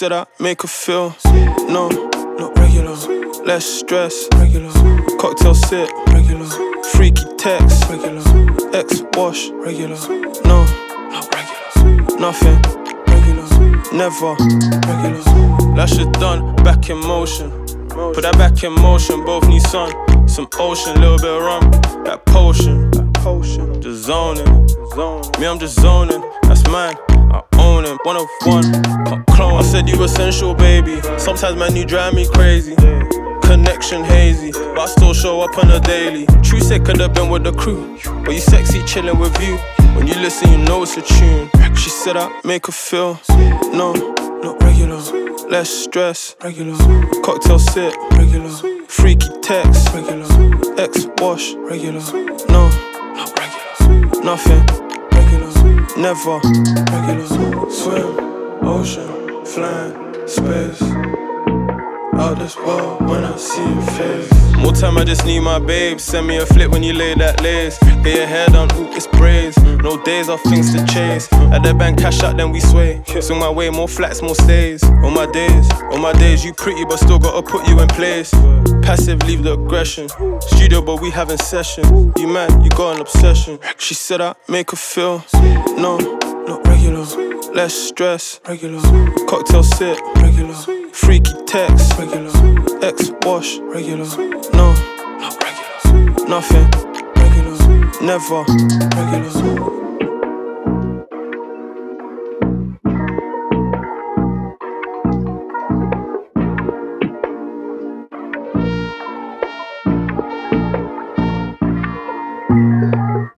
said I make her feel. No, not regular. Less stress, regular. Cocktail sip, regular. Freaky text, regular. X wash, regular. No, not regular. Nothing, regular. Never, regular. That shit done, back in motion. Put that back in motion, both need sun. Some ocean, little bit of rum. That potion, just zoning. Me, I'm just zoning, that's mine. I own him, 1 of 1, can't clone. I said you essential, baby. Sometimes man, you drive me crazy. Connection hazy, but I still show up on a daily. True said could have been with the crew, but you sexy chillin' with you. When you listen, you know it's a tune. She said I make her feel. No, not regular. Less stress, regular. Cocktail sip, regular. Freaky text, regular. X wash, regular. No, not regular. Nothing, regular. Never, regular. Swim, ocean, flying, space. Out this world when I see your face. More time I just need my babe. Send me a flip when you lay that lace. Get your hair done, ooh, it's braids. No days or things to chase. At the bank, cash out, then we sway. Swing my way, more flats, more stays. On my days, you pretty, but still gotta put you in place. Passive, leave the aggression. Studio, but we having session. You man, you got an obsession. She said I make her feel. No, not regular. Less stress, regular. Cocktail sip, regular. Freaky text, regular. X wash, regular. No, not regular. Nothing, regular. Never, regular.